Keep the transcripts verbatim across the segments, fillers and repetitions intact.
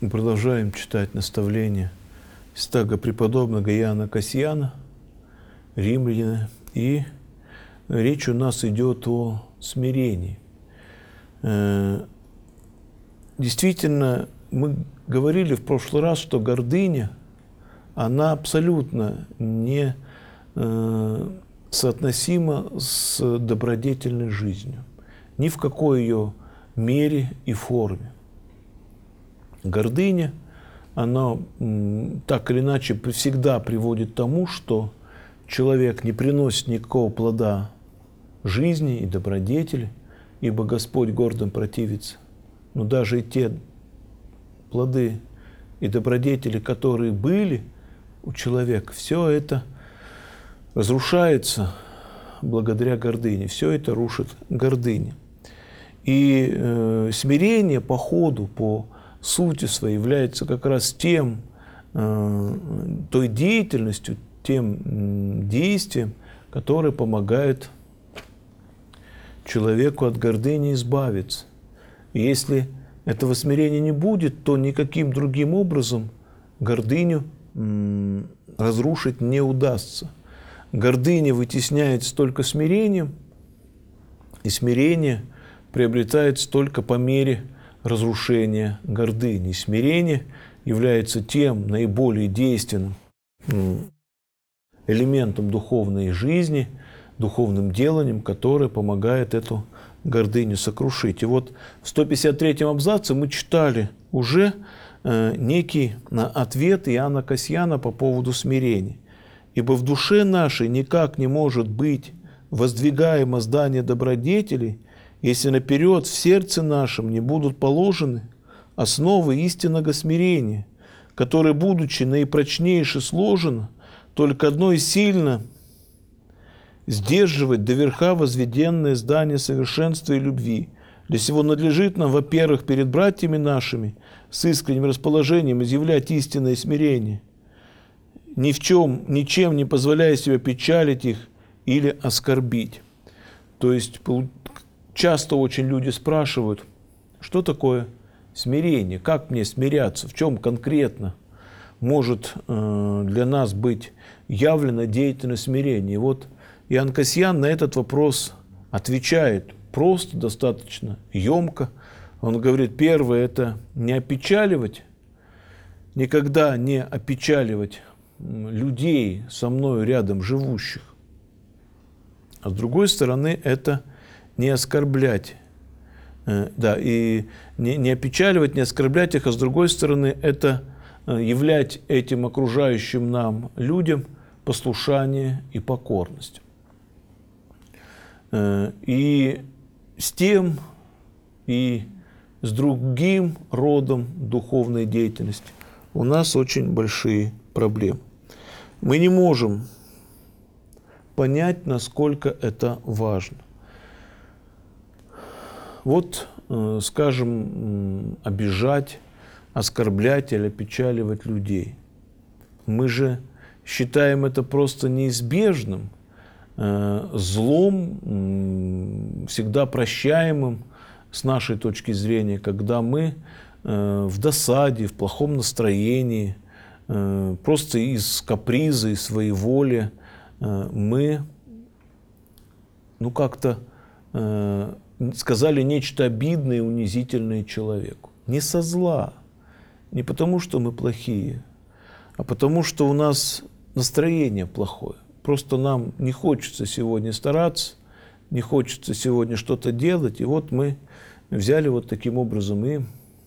Мы продолжаем читать наставления святаго преподобного Иоанна Касьяна, римляна, и речь у нас идет о смирении. Действительно, мы говорили в прошлый раз, что гордыня, она абсолютно не соотносима с добродетельной жизнью, ни в какой ее мере и форме. Гордыня, она так или иначе всегда приводит к тому, что человек не приносит никакого плода жизни и добродетели, ибо Господь гордым противится. Но даже и те плоды и добродетели, которые были у человека, все это разрушается благодаря гордыне, все это рушит гордыня. И э, смирение по ходу, по сути своей является как раз тем, э, той деятельностью, тем действием, которое помогает человеку от гордыни избавиться. И если этого смирения не будет, то никаким другим образом гордыню э, разрушить не удастся. Гордыня вытесняется только смирением, и смирение приобретается только по мере разрушения гордыни. Смирение является тем наиболее действенным элементом духовной жизни, духовным деланием, которое помогает эту гордыню сокрушить. И вот в сто пятьдесят третьем абзаце мы читали уже э, некий ответ Иоанна Касьяна по поводу смирения. «Ибо в душе нашей никак не может быть воздвигаемо здание добродетелей, если наперед в сердце нашем не будут положены основы истинного смирения, которое, будучи наипрочнейше сложено, только одно и сильно сдерживать до верха возведенное здание совершенства и любви. Для сего надлежит нам, во-первых, перед братьями нашими с искренним расположением изъявлять истинное смирение, ни в чем, ничем не позволяя себе печалить их или оскорбить». То есть часто очень люди спрашивают, что такое смирение, как мне смиряться, в чем конкретно может э, для нас быть явлено деятельность смирения. И вот Иоанн Касьян на этот вопрос отвечает просто, достаточно емко. Он говорит, первое – это не опечаливать, никогда не опечаливать людей, со мною рядом живущих. А с другой стороны, это не оскорблять, э, да, и не, не опечаливать, не оскорблять их, а с другой стороны, это э, являть этим окружающим нам людям послушание и покорность. Э, и с тем, и с другим родом духовной деятельности у нас очень большие проблемы. Мы не можем понять, насколько это важно. Вот, э, скажем, обижать, оскорблять или опечаливать людей. Мы же считаем это просто неизбежным, э, злом, э, всегда прощаемым с нашей точки зрения, когда мы э, в досаде, в плохом настроении, э, просто из каприза, из своеволия э, мы, ну, как-то э, сказали нечто обидное и унизительное человеку. Не со зла, не потому, что мы плохие, а потому, что у нас настроение плохое. Просто нам не хочется сегодня стараться, не хочется сегодня что-то делать. И вот мы взяли вот таким образом и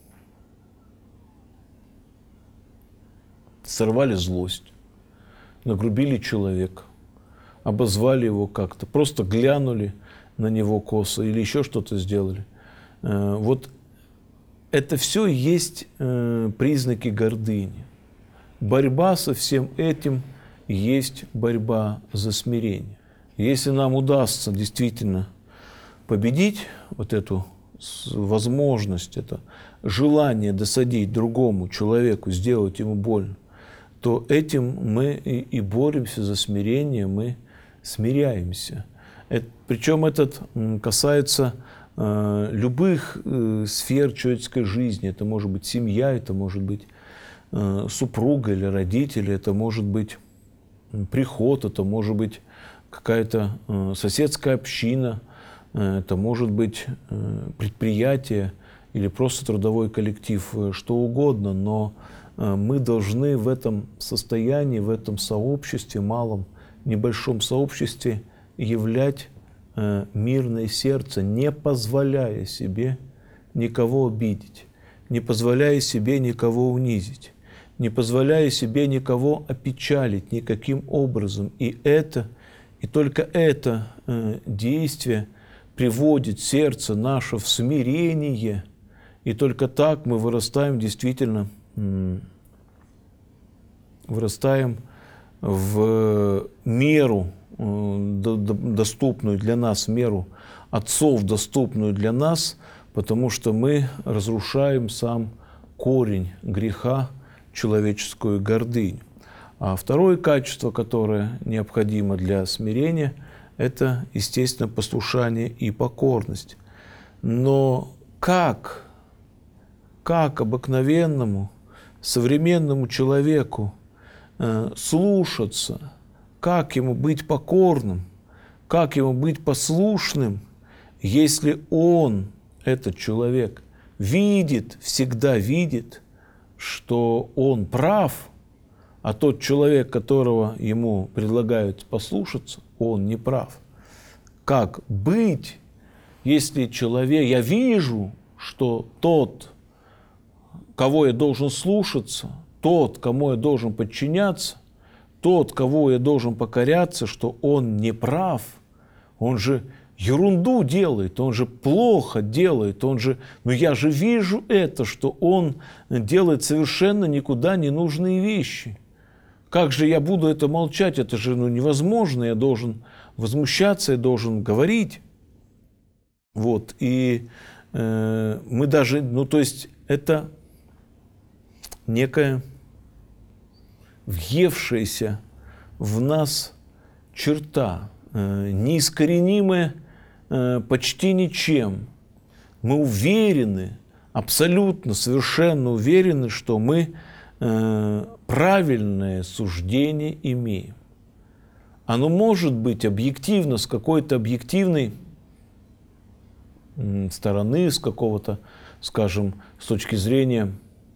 сорвали злость, нагрубили человека, обозвали его как-то, просто глянули на него косо или еще что-то сделали. Вот это все есть признаки гордыни. Борьба со всем этим есть борьба за смирение. Если нам удастся действительно победить вот эту возможность, это желание досадить другому человеку, сделать ему больно, то этим мы и, и боремся за смирение, мы смиряемся. Это, причем это касается э, любых э, сфер человеческой жизни. Это может быть семья, это может быть э, супруга или родители, это может быть приход, это может быть какая-то э, соседская община, э, это может быть э, предприятие или просто трудовой коллектив, э, что угодно, но э, мы должны в этом состоянии, в этом сообществе, малом, небольшом сообществе являть э, мирное сердце, не позволяя себе никого обидеть, не позволяя себе никого унизить, не позволяя себе никого опечалить никаким образом. И это, и только это э, действие приводит сердце наше в смирение, и только так мы вырастаем действительно, э, вырастаем в меру, э, до, до, доступную для нас, меру отцов, доступную для нас, потому что мы разрушаем сам корень греха, человеческую гордыню. А второе качество, которое необходимо для смирения, это, естественно, послушание и покорность. Но как, как обыкновенному, современному человеку э, слушаться, как ему быть покорным, как ему быть послушным, если он, этот человек, видит, всегда видит, что он прав, а тот человек, которого ему предлагают послушаться, он не прав. Как быть, если человек, я вижу, что тот, кого я должен слушаться, тот, кому я должен подчиняться, тот, кого я должен покоряться, что он не прав, он же ерунду делает, он же плохо делает, он же, но я же вижу это, что он делает совершенно никуда не нужные вещи. Как же я буду это молчать? Это же ну, невозможно, я должен возмущаться, я должен говорить. Вот, и э, мы даже, ну то есть это некая въевшаяся в нас черта, э, неискоренимая э, почти ничем. Мы уверены, абсолютно, совершенно уверены, что мы э, правильное суждение имеем. Оно может быть объективно, с какой-то объективной стороны, с какого-то, скажем, с точки зрения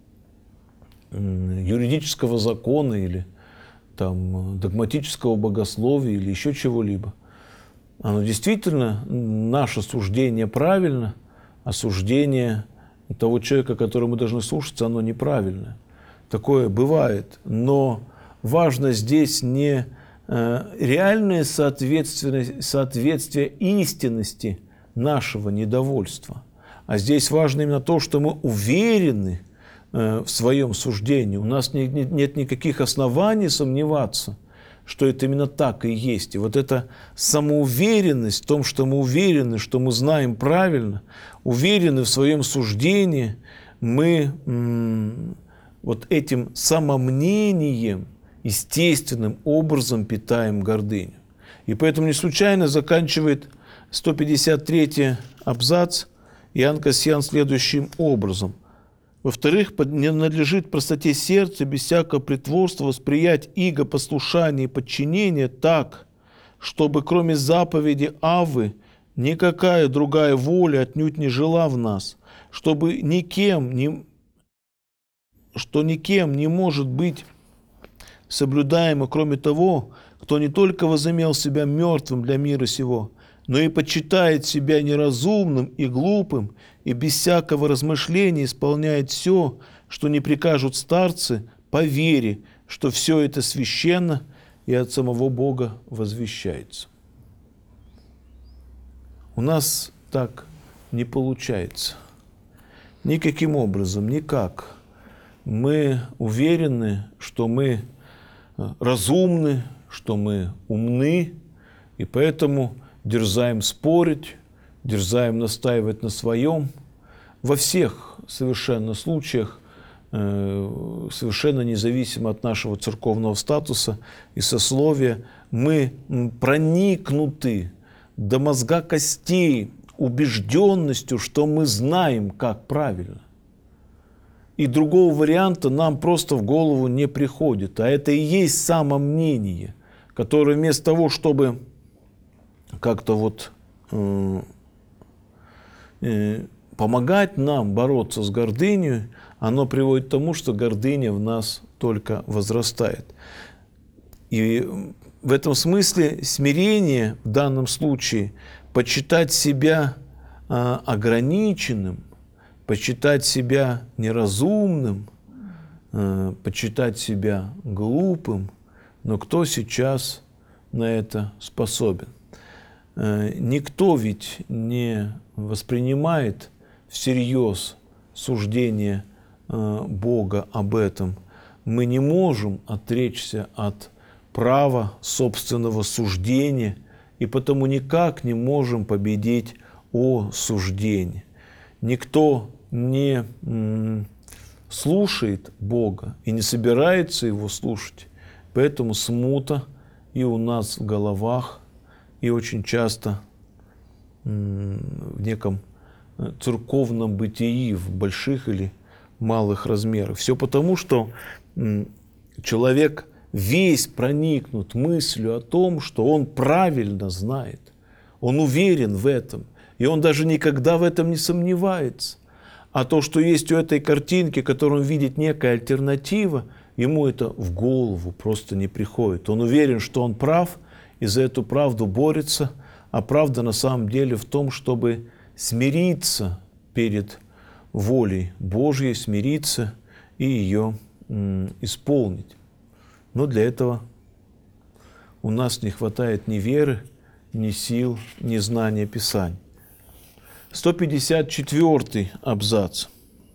юридического закона или там, догматического богословия или еще чего-либо. Оно действительно, наше суждение правильно, а суждение того человека, которому мы должны слушаться, оно неправильное. Такое бывает. Но важно здесь не э, реальное соответствие истинности нашего недовольства, а здесь важно именно то, что мы уверены в своем суждении. У нас не, не, нет никаких оснований сомневаться, что это именно так и есть. И вот эта самоуверенность в том, что мы уверены, что мы знаем правильно, уверены в своем суждении, мы м, вот этим самомнением естественным образом питаем гордыню. И поэтому не случайно заканчивает сто пятьдесят третий абзац Иоанн Кассиан следующим образом. Во-вторых, не надлежит простоте сердца без всякого притворства восприять иго послушания и подчинения так, чтобы кроме заповеди Аввы никакая другая воля отнюдь не жила в нас, чтобы никем не, что никем не может быть соблюдаемо, кроме того, кто не только возымел себя мертвым для мира сего, но и почитает себя неразумным и глупым, и без всякого размышления исполняет все, что не прикажут старцы, по вере, что все это священно и от самого Бога возвещается. У нас так не получается. Никаким образом, никак. Мы уверены, что мы разумны, что мы умны, и поэтому дерзаем спорить, дерзаем настаивать на своем. Во всех совершенно случаях, э, совершенно независимо от нашего церковного статуса и сословия, мы проникнуты до мозга костей убежденностью, что мы знаем, как правильно. И другого варианта нам просто в голову не приходит. А это и есть самомнение, которое вместо того, чтобы как-то вот э, э, помогать нам бороться с гордыней, оно приводит к тому, что гордыня в нас только возрастает. И в этом смысле смирение в данном случае почитать себя э, ограниченным, почитать себя неразумным, э, почитать себя глупым, но кто сейчас на это способен? Э, никто ведь не воспринимает всерьез суждение э, Бога об этом. Мы не можем отречься от права собственного суждения, и потому никак не можем победить осуждение. Никто не м, слушает Бога и не собирается Его слушать. Поэтому смута и у нас в головах, и очень часто м, в неком церковном бытии, в больших или малых размерах. Все потому, что м, человек весь проникнут мыслью о том, что он правильно знает, он уверен в этом. И он даже никогда в этом не сомневается. А то, что есть у этой картинки, которую он видит некая альтернатива, ему это в голову просто не приходит. Он уверен, что он прав, и за эту правду борется. А правда на самом деле в том, чтобы смириться перед волей Божьей, смириться и ее м, исполнить. Но для этого у нас не хватает ни веры, ни сил, ни знания Писания. сто пятьдесят четвёртый абзац.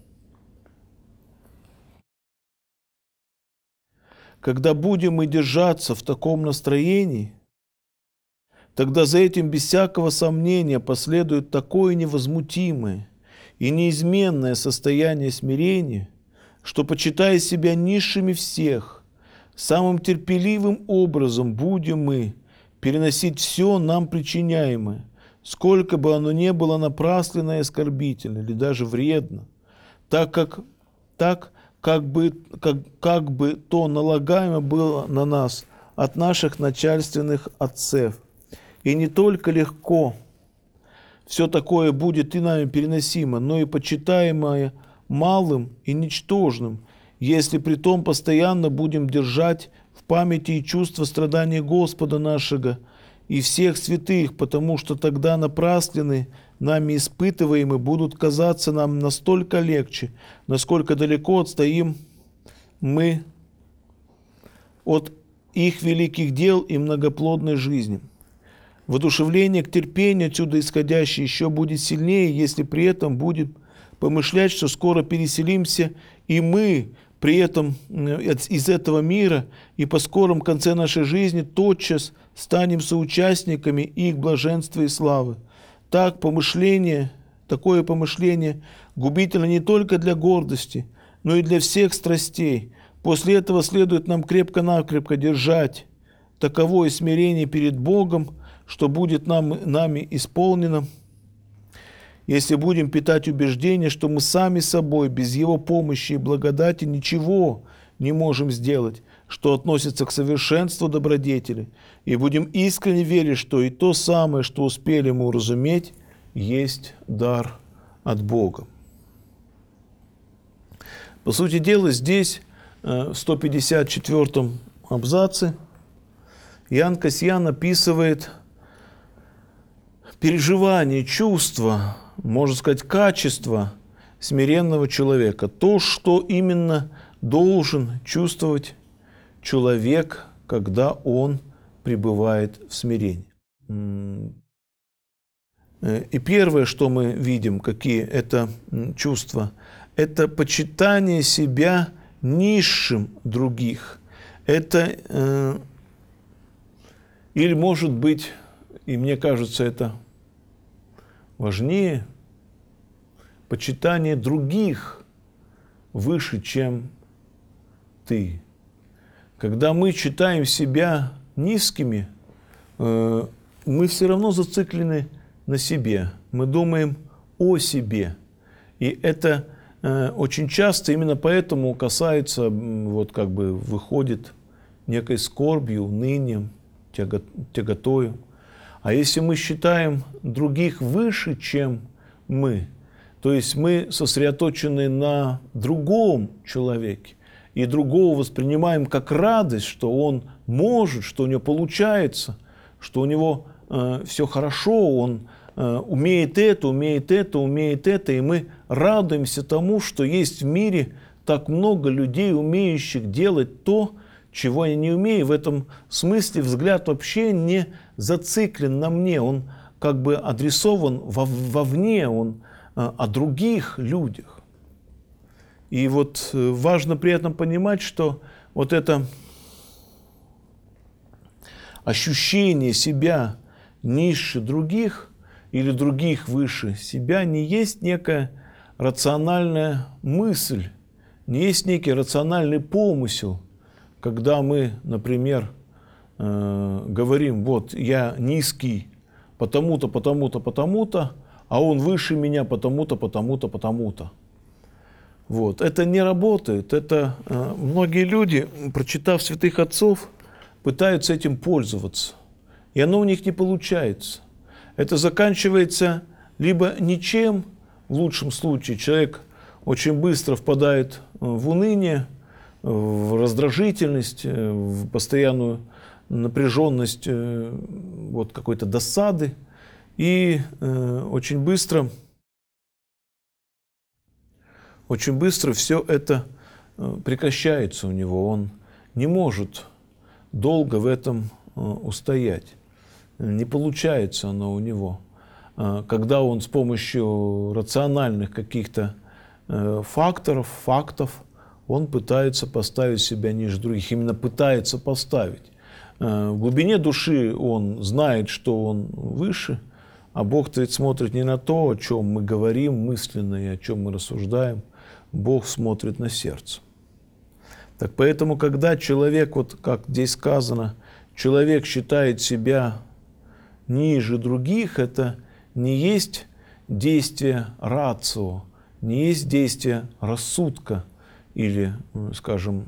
Когда будем мы держаться в таком настроении, тогда за этим без всякого сомнения последует такое невозмутимое и неизменное состояние смирения, что, почитая себя низшими всех, самым терпеливым образом будем мы переносить все нам причиняемое, сколько бы оно ни было напрасленно и оскорбительно, или даже вредно, так как, так, как, бы, как, как бы то налагаемо было на нас от наших начальственных отцев. И не только легко все такое будет и нами переносимо, но и почитаемое малым и ничтожным, если при том постоянно будем держать в памяти и чувство страдания Господа нашего и всех святых, потому что тогда напраслены нами испытываемые будут казаться нам настолько легче, насколько далеко отстоим мы от их великих дел и многоплодной жизни. Воодушевление к терпению отсюда исходящее еще будет сильнее, если при этом будем помышлять, что скоро переселимся и мы при этом из этого мира и по скором конце нашей жизни тотчас станем соучастниками их блаженства и славы. Так помышление, такое помышление губительно не только для гордости, но и для всех страстей. После этого следует нам крепко-накрепко держать таковое смирение перед Богом, что будет нам, нами исполнено, если будем питать убеждение, что мы сами собой, без Его помощи и благодати, ничего не можем сделать, что относится к совершенству добродетели, и будем искренне верить, что и то самое, что успели мы уразуметь, есть дар от Бога. По сути дела, здесь, в сто пятьдесят четвёртом абзаце, Иоанн Кассиан описывает переживание, чувства, можно сказать, качество смиренного человека. То, что именно должен чувствовать человек, когда он пребывает в смирении. И первое, что мы видим, какие это чувства, это почитание себя низшим других. Это, э, или может быть, и мне кажется, это важнее, почитание других выше, чем ты. Когда мы считаем себя низкими, э, мы все равно зациклены на себе, мы думаем о себе. И это э, очень часто именно поэтому касается, вот как бы выходит некой скорбью, унынием, тяго, тяготою. А если мы считаем других выше, чем мы, то есть мы сосредоточены на другом человеке, и другого воспринимаем как радость, что он может, что у него получается, что у него э, все хорошо, он э, умеет это, умеет это, умеет это, и мы радуемся тому, что есть в мире так много людей, умеющих делать то, чего я не умею. В этом смысле взгляд вообще не зациклен на мне, он как бы адресован во, вовне, он э, о других людях. И вот важно при этом понимать, что вот это ощущение себя ниже других или других выше себя не есть некая рациональная мысль, не есть некий рациональный помысел, когда мы, например, э, говорим, вот я низкий потому-то, потому-то, потому-то, а он выше меня потому-то, потому-то, потому-то. Вот. Это не работает. Это э, многие люди, прочитав святых отцов, пытаются этим пользоваться. И оно у них не получается. Это заканчивается либо ничем, в лучшем случае человек очень быстро впадает в уныние, в раздражительность, в постоянную напряженность вот, какой-то досады. И э, очень быстро... Очень быстро все это прекращается у него, он не может долго в этом устоять. Не получается оно у него. Когда он с помощью рациональных каких-то факторов, фактов, он пытается поставить себя ниже других, именно пытается поставить. В глубине души он знает, что он выше, а Бог-то ведь смотрит не на то, о чем мы говорим мысленно и о чем мы рассуждаем. Бог смотрит на сердце. Так поэтому, когда человек, вот как здесь сказано, человек считает себя ниже других, это не есть действие рацио, не есть действие рассудка или, скажем,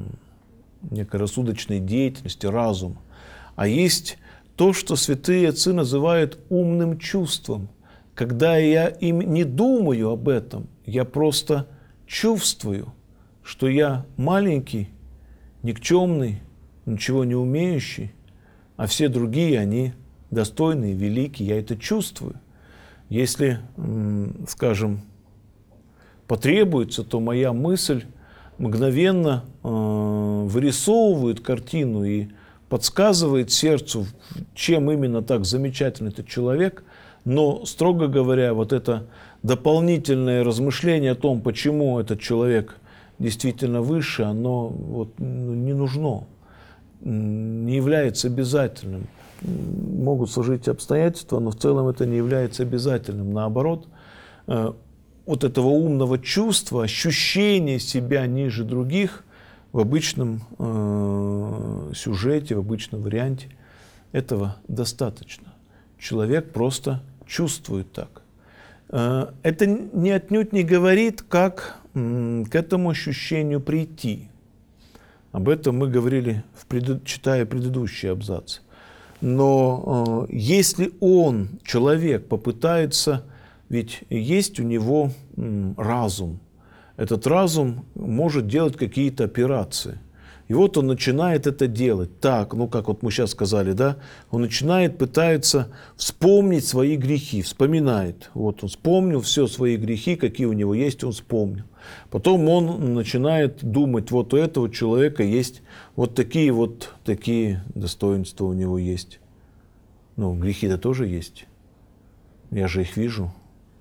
некой рассудочной деятельности, разума, а есть то, что святые отцы называют умным чувством. Когда я им не думаю об этом, я просто чувствую, что я маленький, никчемный, ничего не умеющий, а все другие, они достойные, великие, я это чувствую. Если, скажем, потребуется, то моя мысль мгновенно вырисовывает картину и подсказывает сердцу, чем именно так замечательный этот человек. Но, строго говоря, вот это дополнительное размышление о том, почему этот человек действительно выше, оно вот не нужно, не является обязательным. Могут сложить обстоятельства, но в целом это не является обязательным. Наоборот, вот этого умного чувства, ощущения себя ниже других в обычном э, сюжете, в обычном варианте, этого достаточно. Человек просто чувствует так. Э, это не отнюдь не говорит, как э, к этому ощущению прийти. Об этом мы говорили, в пред... читая предыдущий абзац. Но э, если он, человек, попытается, ведь есть у него э, разум, этот разум может делать какие-то операции. И вот он начинает это делать. Так, ну как вот мы сейчас сказали, да, он начинает, пытается вспомнить свои грехи, вспоминает. Вот он вспомнил все свои грехи, какие у него есть, он вспомнил. Потом он начинает думать, вот у этого человека есть вот такие вот такие достоинства у него есть. Ну, грехи-то тоже есть. Я же их вижу.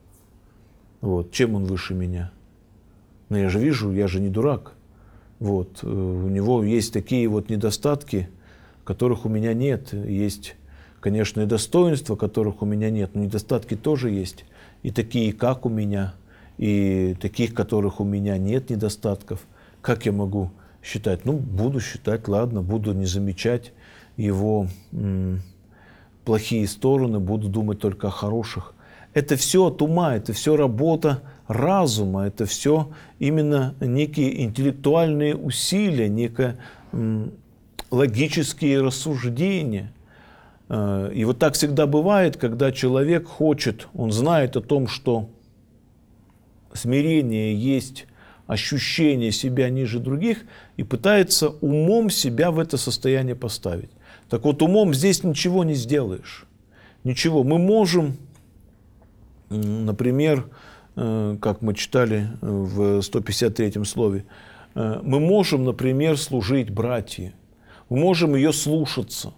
Вот, чем он выше меня? Но я же вижу, я же не дурак. Вот. У него есть такие вот недостатки, которых у меня нет. Есть, конечно, и достоинства, которых у меня нет, но недостатки тоже есть. И такие, как у меня, и таких, которых у меня нет недостатков. Как я могу считать? Ну, буду считать, ладно, буду не замечать его м, плохие стороны, буду думать только о хороших. Это все от ума, это все работа разума, это все именно некие интеллектуальные усилия, некие м, логические рассуждения. И вот так всегда бывает, когда человек хочет, он знает о том, что смирение есть ощущение себя ниже других, и пытается умом себя в это состояние поставить. Так вот, умом здесь ничего не сделаешь. Ничего. Мы можем, например, как мы читали в сто пятьдесят третьем слове, мы можем, например, служить братье. Мы можем ее слушаться.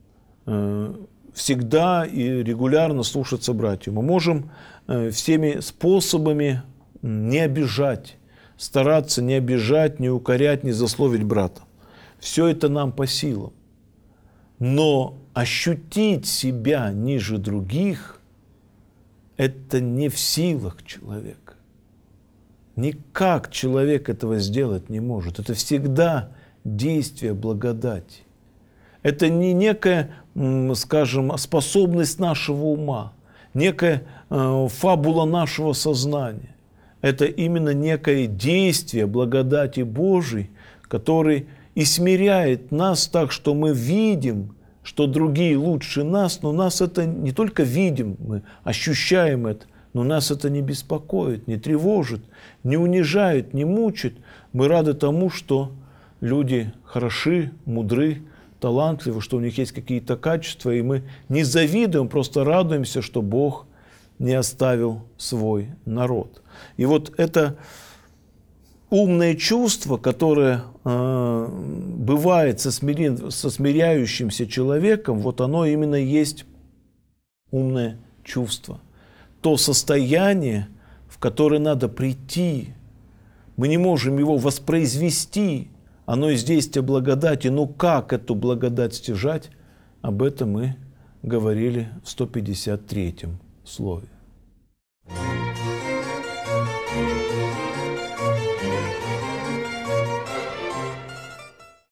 Всегда и регулярно слушаться братью. Мы можем всеми способами не обижать, стараться не обижать, не укорять, не злословить брата. Все это нам по силам. Но ощутить себя ниже других – это не в силах человека. Никак человек этого сделать не может. Это всегда действие благодати. Это не некая, скажем, способность нашего ума, некая э, фабула нашего сознания. Это именно некое действие благодати Божией, который и смиряет нас так, что мы видим, что другие лучше нас, но нас это не только видим, мы ощущаем это, но нас это не беспокоит, не тревожит, не унижает, не мучит. Мы рады тому, что люди хороши, мудры, талантливы, что у них есть какие-то качества, и мы не завидуем, просто радуемся, что Бог не оставил свой народ. И вот это умное чувство, которое э, бывает со, смирен, со смиряющимся человеком, вот оно именно есть умное чувство. То состояние, в которое надо прийти. Мы не можем его воспроизвести, оно есть действие благодати, но как эту благодать стяжать, об этом мы говорили в сто пятьдесят третьем слове.